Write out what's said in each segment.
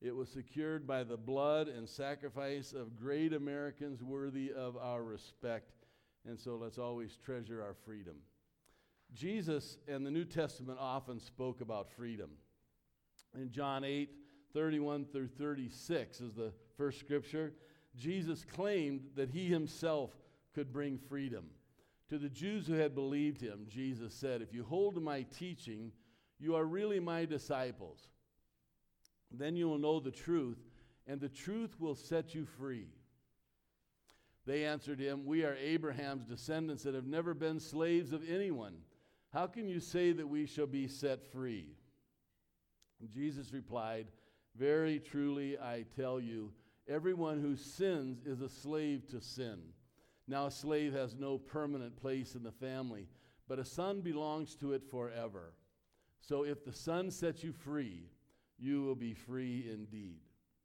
It was secured by the blood and sacrifice of great Americans worthy of our respect. And so let's always treasure our freedom. Jesus and the New Testament often spoke about freedom. In John 8:31 through 36 is the first scripture. Jesus claimed that he himself could bring freedom. To the Jews who had believed him, Jesus said, "If you hold to my teaching, you are really my disciples. Then you will know the truth, and the truth will set you free." They answered him, "We are Abraham's descendants that have never been slaves of anyone. How can you say that we shall be set free?" And Jesus replied, "Very truly I tell you, everyone who sins is a slave to sin. Now a slave has no permanent place in the family, but a son belongs to it forever. So if the Son sets you free, you will be free indeed."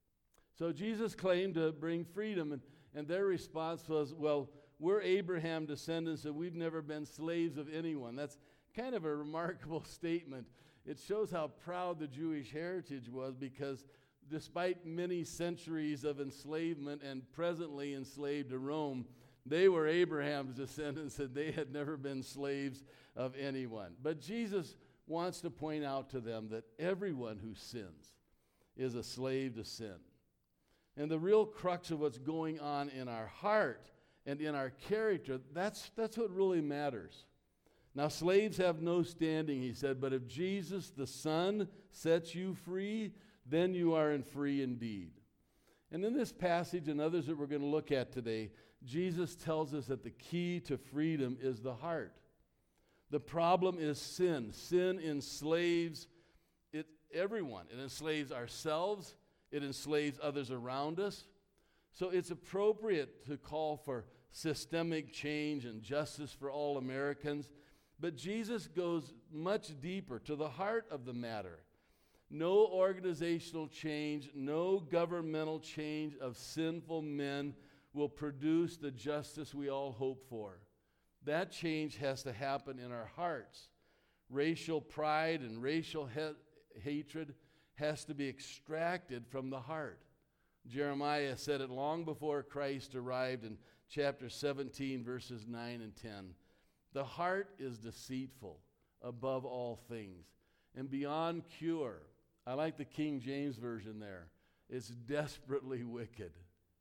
So Jesus claimed to bring freedom, and their response was, "Well, we're Abraham descendants, and we've never been slaves of anyone." That's kind of a remarkable statement. It shows how proud the Jewish heritage was, because despite many centuries of enslavement and presently enslaved to Rome, they were Abraham's descendants, and they had never been slaves of anyone. But Jesus wants to point out to them that everyone who sins is a slave to sin. And the real crux of what's going on in our heart and in our character, that's what really matters. Now, slaves have no standing, he said, but if Jesus, the Son, sets you free, then you are free indeed. And in this passage and others that we're going to look at today, Jesus tells us that the key to freedom is the heart. The problem is sin. Sin enslaves everyone. It enslaves ourselves. It enslaves others around us. So it's appropriate to call for systemic change and justice for all Americans. But Jesus goes much deeper to the heart of the matter. No organizational change, no governmental change of sinful men will produce the justice we all hope for. That change has to happen in our hearts. Racial pride and racial hatred has to be extracted from the heart. Jeremiah said it long before Christ arrived in chapter 17, verses 9 and 10. The heart is deceitful above all things and beyond cure. I like the King James Version there. It's desperately wicked.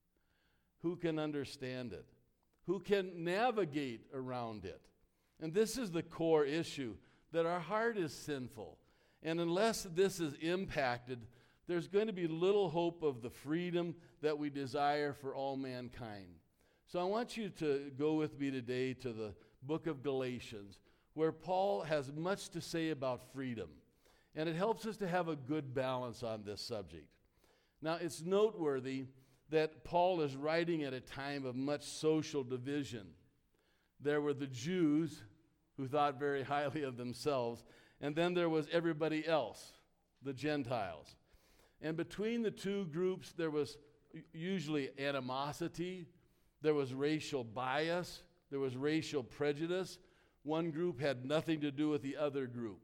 Who can understand it? Who can navigate around it? And this is the core issue, that our heart is sinful. And unless this is impacted, there's going to be little hope of the freedom that we desire for all mankind. So I want you to go with me today to the book of Galatians, where Paul has much to say about freedom. And it helps us to have a good balance on this subject. Now, it's noteworthy that Paul is writing at a time of much social division. There were the Jews who thought very highly of themselves, and then there was everybody else, the Gentiles. And between the two groups, there was usually animosity, there was racial bias, there was racial prejudice. One group had nothing to do with the other group.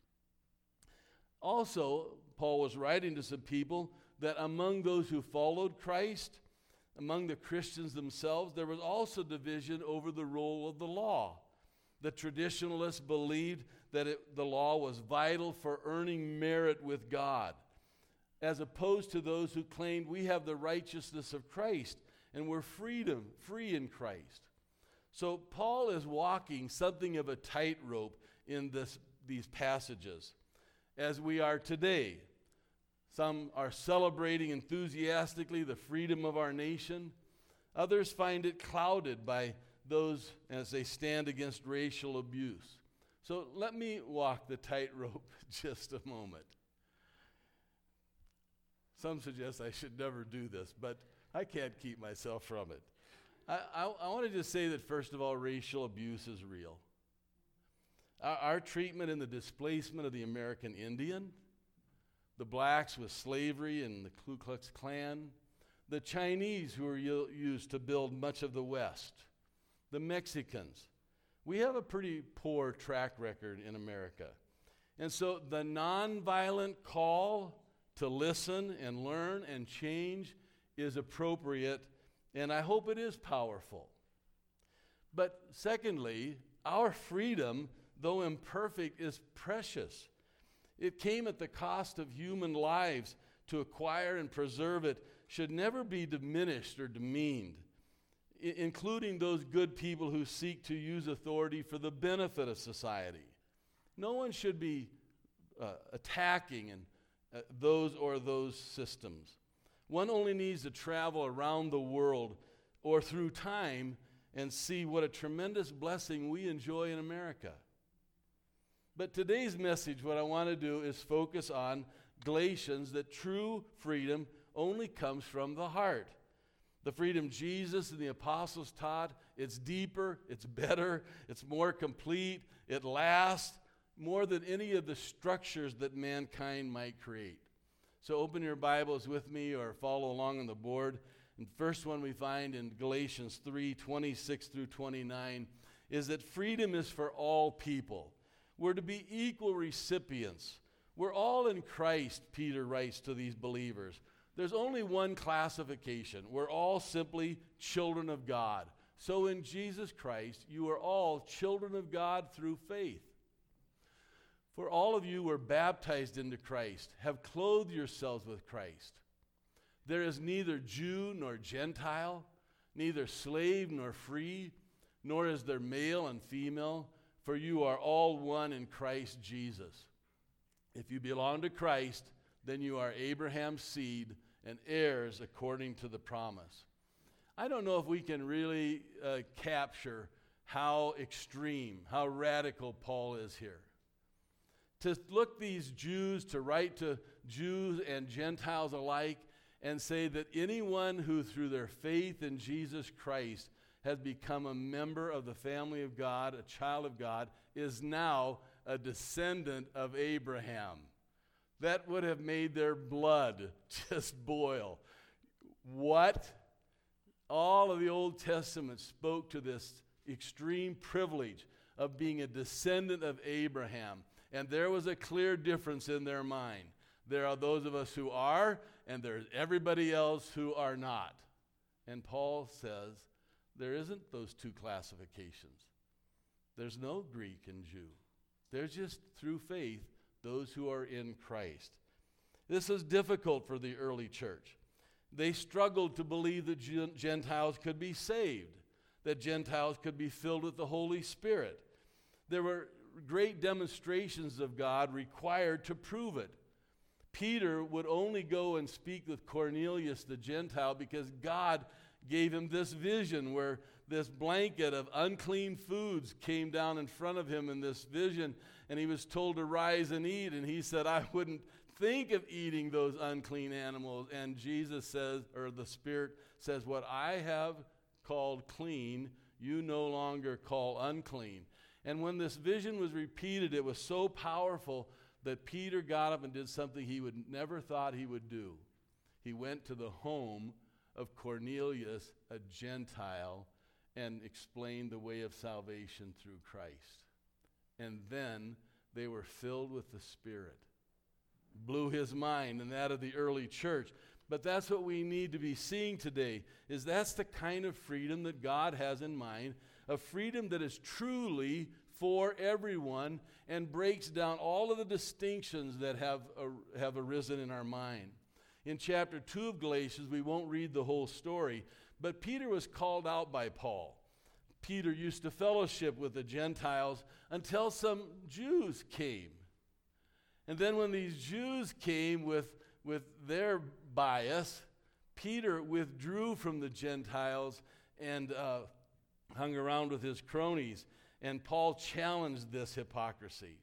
Also, Paul was writing to some people that among those who followed Christ, among the Christians themselves, there was also division over the role of the law. The traditionalists believed that the law was vital for earning merit with God, as opposed to those who claimed we have the righteousness of Christ and we're free in Christ. So Paul is walking something of a tightrope in these passages, as we are today. Some are celebrating enthusiastically the freedom of our nation. Others find it clouded by those as they stand against racial abuse. So let me walk the tightrope just a moment. Some suggest I should never do this, but I can't keep myself from it. I want to just say that, first of all, racial abuse is real. Our treatment and the displacement of the American Indian, the blacks with slavery and the Ku Klux Klan, the Chinese who were used to build much of the West, the Mexicans. We have a pretty poor track record in America. And so the nonviolent call to listen and learn and change is appropriate, and I hope it is powerful. But secondly, our freedom, though imperfect, is precious. It came at the cost of human lives. To acquire and preserve it should never be diminished or demeaned, including those good people who seek to use authority for the benefit of society. No one should be attacking those systems. One only needs to travel around the world or through time and see what a tremendous blessing we enjoy in America. But today's message, what I want to do is focus on Galatians, that true freedom only comes from the heart. The freedom Jesus and the apostles taught, it's deeper, it's better, it's more complete, it lasts more than any of the structures that mankind might create. So open your Bibles with me or follow along on the board. And the first one we find in Galatians 3:26 through 29 is that freedom is for all people. We're to be equal recipients. We're all in Christ, Peter writes to these believers. There's only one classification. We're all simply children of God. So in Jesus Christ, you are all children of God through faith. For all of you were baptized into Christ, have clothed yourselves with Christ. There is neither Jew nor Gentile, neither slave nor free, nor is there male and female, for you are all one in Christ Jesus. If you belong to Christ, then you are Abraham's seed and heirs according to the promise. I don't know if we can really capture how extreme, how radical Paul is here. To look these Jews, to write to Jews and Gentiles alike, and say that anyone who through their faith in Jesus Christ has become a member of the family of God, a child of God, is now a descendant of Abraham. That would have made their blood just boil. What? All of the Old Testament spoke to this extreme privilege of being a descendant of Abraham. And there was a clear difference in their mind. There are those of us who are, and there's everybody else who are not. And Paul says there isn't those two classifications. There's no Greek and Jew. There's just through faith those who are in Christ. This is difficult for the early church. They struggled to believe that Gentiles could be saved, that Gentiles could be filled with the Holy Spirit. There were great demonstrations of God required to prove it. Peter would only go and speak with Cornelius the Gentile because God gave him this vision where this blanket of unclean foods came down in front of him in this vision, and he was told to rise and eat, and he said, I wouldn't think of eating those unclean animals. And Jesus says, or the Spirit says, what I have called clean, you no longer call unclean. And when this vision was repeated, it was so powerful that Peter got up and did something he would never thought he would do. He went to the home of Cornelius, a Gentile, and explained the way of salvation through Christ. And then they were filled with the Spirit. Blew his mind and that of the early church. But that's what we need to be seeing today, is that's the kind of freedom that God has in mind, a freedom that is truly for everyone and breaks down all of the distinctions that have arisen in our mind. In chapter 2 of Galatians, we won't read the whole story, but Peter was called out by Paul. Peter used to fellowship with the Gentiles until some Jews came. And then when these Jews came with their bias, Peter withdrew from the Gentiles and hung around with his cronies. And Paul challenged this hypocrisy.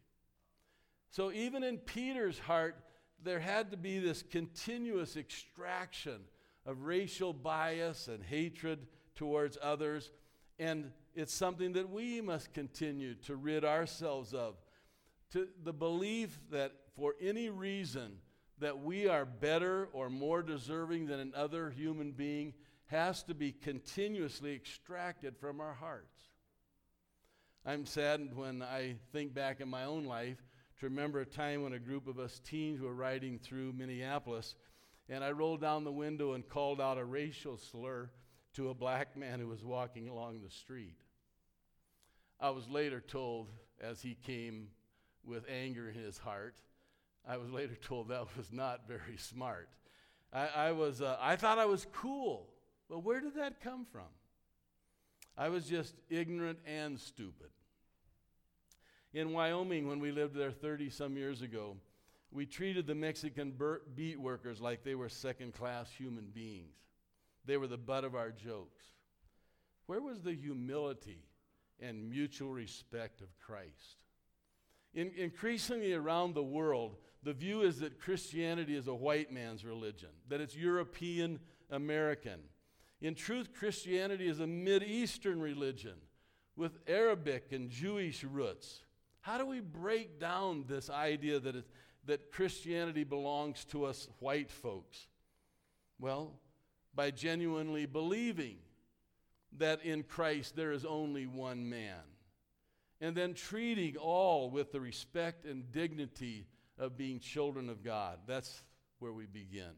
So even in Peter's heart, there had to be this continuous extraction of racial bias and hatred towards others. And it's something that we must continue to rid ourselves of. To the belief that for any reason that we are better or more deserving than another human being has to be continuously extracted from our hearts. I'm saddened when I think back in my own life to remember a time when a group of us teens were riding through Minneapolis, and I rolled down the window and called out a racial slur to a black man who was walking along the street. I was later told, as he came with anger in his heart, I was later told that was not very smart. I thought I was cool. But where did that come from? I was just ignorant and stupid. In Wyoming, when we lived there 30-some years ago, we treated the Mexican beat workers like they were second-class human beings. They were the butt of our jokes. Where was the humility and mutual respect of Christ? Increasingly around the world, the view is that Christianity is a white man's religion, that it's European American. In truth, Christianity is a Mideastern religion with Arabic and Jewish roots. How do we break down this idea that Christianity belongs to us white folks? Well, by genuinely believing that in Christ there is only one man, and then treating all with the respect and dignity of being children of God. That's where we begin.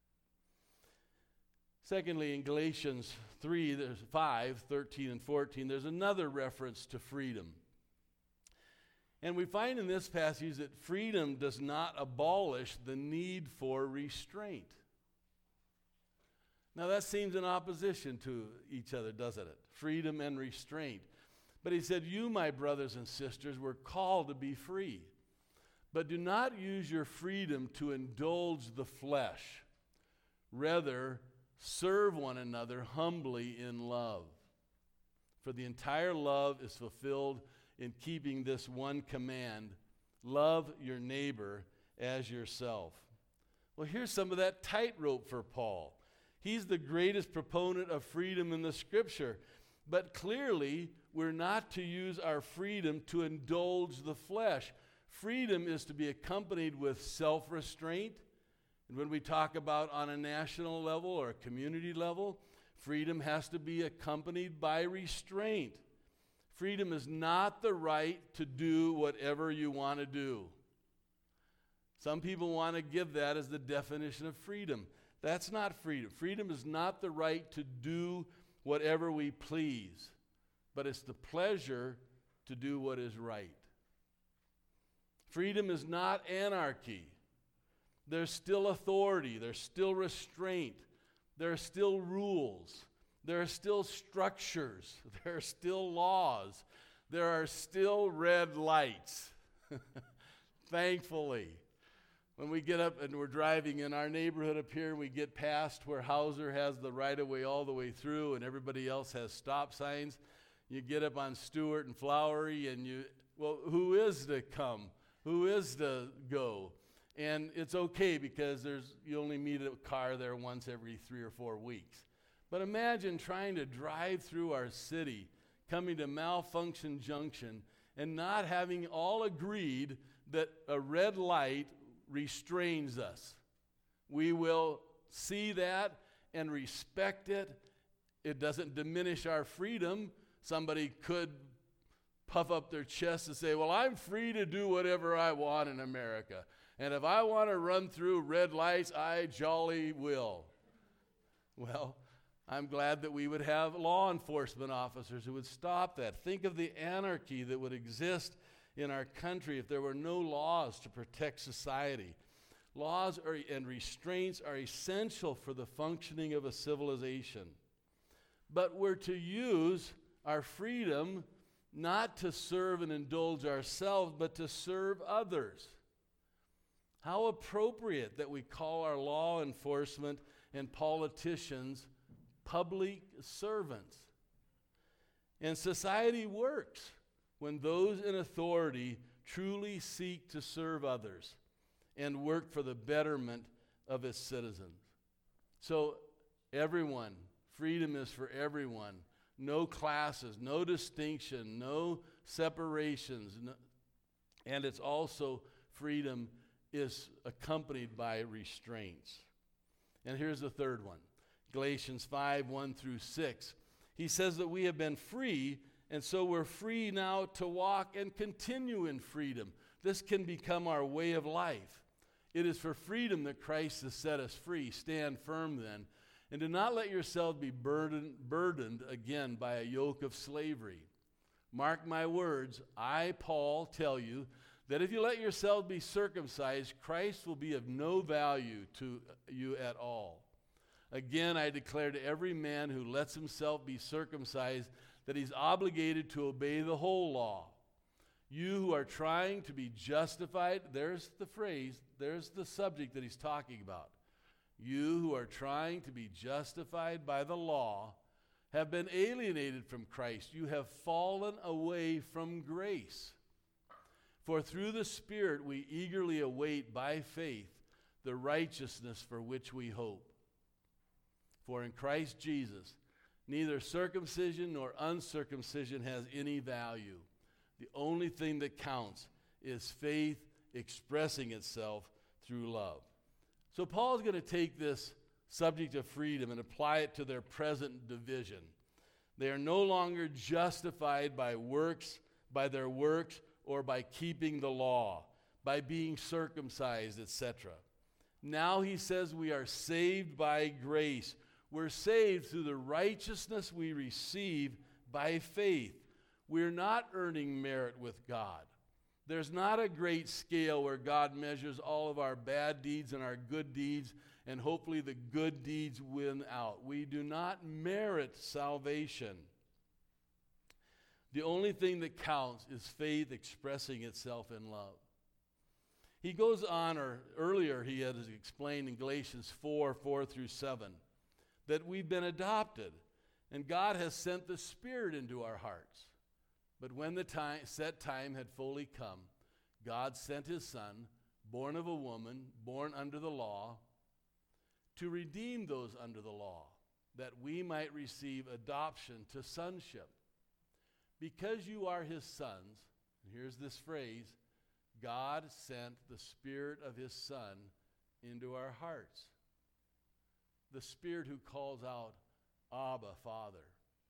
Secondly, in Galatians 5, 13 and 14, there's another reference to freedom. And we find in this passage that freedom does not abolish the need for restraint. Now that seems in opposition to each other, doesn't it? Freedom and restraint. But he said, you, my brothers and sisters, were called to be free. But do not use your freedom to indulge the flesh. Rather, serve one another humbly in love. For the entire love is fulfilled in keeping this one command, love your neighbor as yourself. Well, here's some of that tightrope for Paul. He's the greatest proponent of freedom in the Scripture. But clearly, we're not to use our freedom to indulge the flesh. Freedom is to be accompanied with self-restraint. And when we talk about on a national level or a community level, freedom has to be accompanied by restraint. Freedom is not the right to do whatever you want to do. Some people want to give that as the definition of freedom. That's not freedom. Freedom is not the right to do whatever we please, but it's the pleasure to do what is right. Freedom is not anarchy. There's still authority. There's still restraint. There are still rules. There are still structures. There are still laws. There are still red lights. Thankfully. When we get up and we're driving in our neighborhood up here, we get past where Hauser has the right-of-way all the way through and everybody else has stop signs. You get up on Stewart and Flowery and who is to come? Who is to go? And it's okay because you only meet a car there once every 3 or 4 weeks. But imagine trying to drive through our city, coming to Malfunction Junction, and not having all agreed that a red light restrains us. We will see that and respect it. It doesn't diminish our freedom. Somebody could puff up their chest and say, well, I'm free to do whatever I want in America. And if I want to run through red lights, I jolly will. Well, I'm glad that we would have law enforcement officers who would stop that. Think of the anarchy that would exist in our country if there were no laws to protect society. Laws and restraints are essential for the functioning of a civilization. But we're to use our freedom not to serve and indulge ourselves, but to serve others. How appropriate that we call our law enforcement and politicians public servants. And society works when those in authority truly seek to serve others and work for the betterment of its citizens. So everyone, freedom is for everyone. No classes, no distinction, no separations. And it's also freedom is accompanied by restraints. And here's the third one. Galatians 5, 1 through 6. He says that we have been free, and so we're free now to walk and continue in freedom. This can become our way of life. It is for freedom that Christ has set us free. Stand firm then, and do not let yourselves be burdened again by a yoke of slavery. Mark my words, I, Paul, tell you that if you let yourselves be circumcised, Christ will be of no value to you at all. Again, I declare to every man who lets himself be circumcised that he's obligated to obey the whole law. You who are trying to be justified, there's the phrase, there's the subject that he's talking about. You who are trying to be justified by the law have been alienated from Christ. You have fallen away from grace. For through the Spirit we eagerly await by faith the righteousness for which we hope. For in Christ Jesus, neither circumcision nor uncircumcision has any value. The only thing that counts is faith expressing itself through love. So Paul's going to take this subject of freedom and apply it to their present division. They are no longer justified by their works, or by keeping the law, by being circumcised, etc. Now he says we are saved by grace. We're saved through the righteousness we receive by faith. We're not earning merit with God. There's not a great scale where God measures all of our bad deeds and our good deeds, and hopefully the good deeds win out. We do not merit salvation. The only thing that counts is faith expressing itself in love. He goes on, or earlier he has explained in Galatians 4:4-7, that we've been adopted, and God has sent the Spirit into our hearts. But when the set time had fully come, God sent his Son, born of a woman, born under the law, to redeem those under the law, that we might receive adoption to sonship. Because you are his sons, and here's this phrase, God sent the Spirit of his Son into our hearts. The Spirit who calls out, Abba, Father.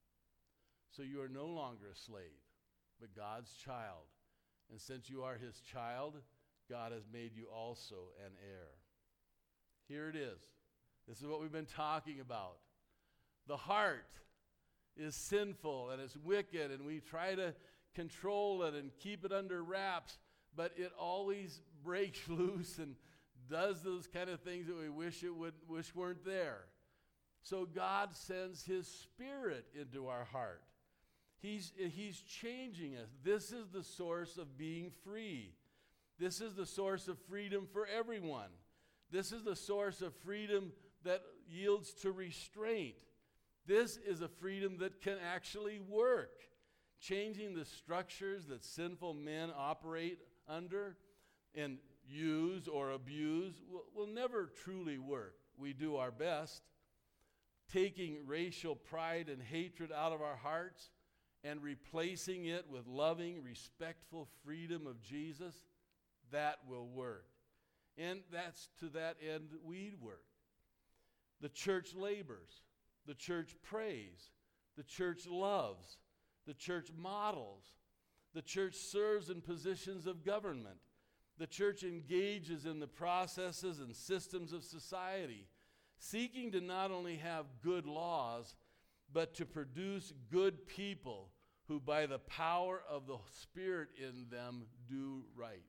So you are no longer a slave, but God's child. And since you are his child, God has made you also an heir. Here it is. This is what we've been talking about. The heart is sinful and it's wicked, and we try to control it and keep it under wraps, but it always breaks loose and does those kind of things that we wish weren't there. So God sends his Spirit into our heart. He's changing us. This is the source of being free. This is the source of freedom for everyone. This is the source of freedom that yields to restraint. This is a freedom that can actually work. Changing the structures that sinful men operate under and use or abuse will never truly work. We do our best. Taking racial pride and hatred out of our hearts and replacing it with loving, respectful freedom of Jesus, that will work. And that's to that end we work. The church labors. The church prays. The church loves. The church models. The church serves in positions of government. The church engages in the processes and systems of society, seeking to not only have good laws, but to produce good people who by the power of the Spirit in them do right.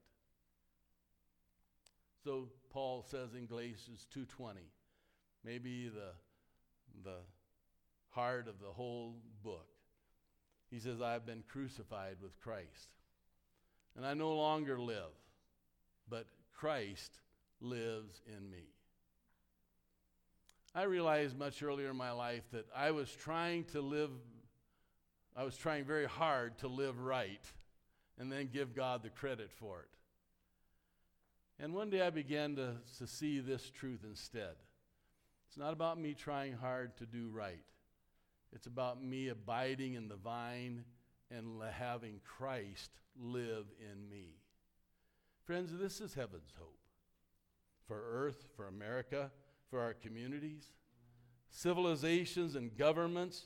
So Paul says in Galatians 2:20, maybe the heart of the whole book. He says, I have been crucified with Christ, and I no longer live, but Christ lives in me. I realized much earlier in my life that I was trying very hard to live right and then give God the credit for it. And one day I began to see this truth instead. It's not about me trying hard to do right. It's about me abiding in the vine and having Christ live in me. Friends, this is heaven's hope for earth, for America, for our communities, civilizations and governments,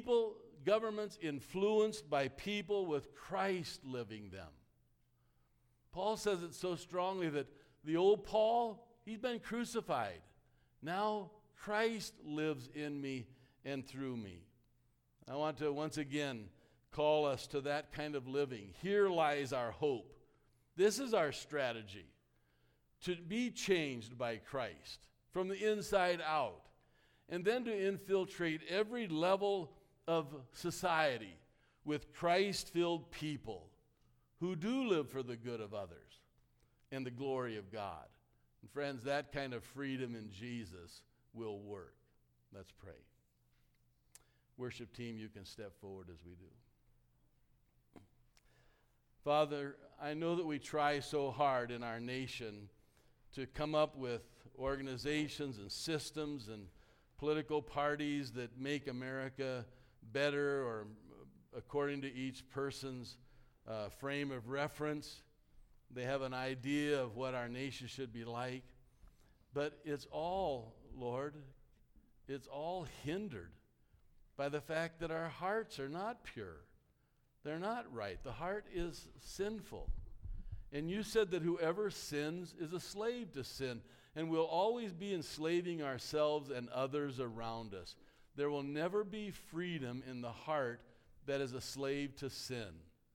governments influenced by people with Christ living them. Paul says it so strongly that the old Paul, he's been crucified. Now Christ lives in me and through me. I want to once again call us to that kind of living. Here lies our hope. This is our strategy, to be changed by Christ from the inside out, and then to infiltrate every level of society with Christ-filled people who do live for the good of others and the glory of God. And friends, that kind of freedom in Jesus will work. Let's pray. Worship team, you can step forward as we do. Father, I know that we try so hard in our nation to come up with organizations and systems and political parties that make America better, or according to each person's frame of reference. They have an idea of what our nation should be like. But it's all, Lord, it's all hindered by the fact that our hearts are not pure. They're not right. The heart is sinful. And you said that whoever sins is a slave to sin, and we'll always be enslaving ourselves and others around us. There will never be freedom in the heart that is a slave to sin.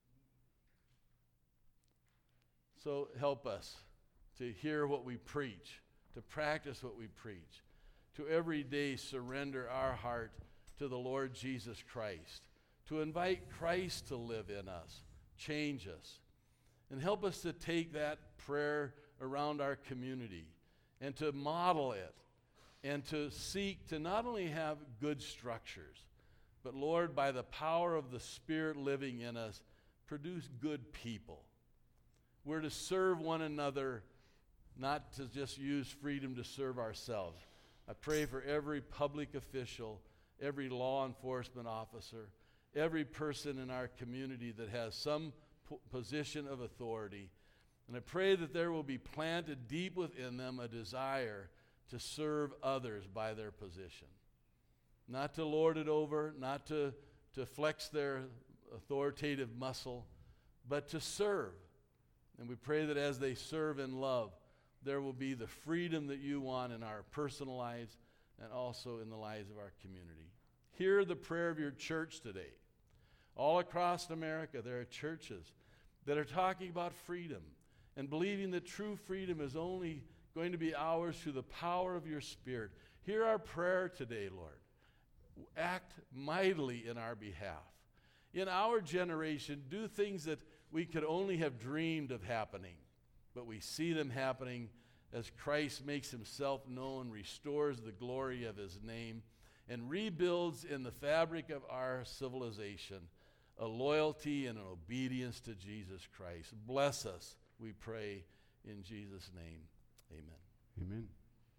So help us to hear what we preach, to practice what we preach, to every day surrender our heart to the Lord Jesus Christ, to invite Christ to live in us, change us, and help us to take that prayer around our community and to model it and to seek to not only have good structures, but Lord, by the power of the Spirit living in us, produce good people. We're to serve one another, not to just use freedom to serve ourselves. I pray for every public official, every law enforcement officer, every person in our community that has some position of authority. And I pray that there will be planted deep within them a desire to serve others by their position. Not to lord it over, not to flex their authoritative muscle, but to serve. And we pray that as they serve in love, there will be the freedom that you want in our personal lives and also in the lives of our community. Hear the prayer of your church today. All across America, there are churches that are talking about freedom and believing that true freedom is only going to be ours through the power of your Spirit. Hear our prayer today, Lord. Act mightily in our behalf. In our generation, do things that we could only have dreamed of happening, but we see them happening as Christ makes himself known, restores the glory of his name, and rebuilds in the fabric of our civilization a loyalty and an obedience to Jesus Christ. Bless us, we pray, in Jesus' name. Amen. Amen.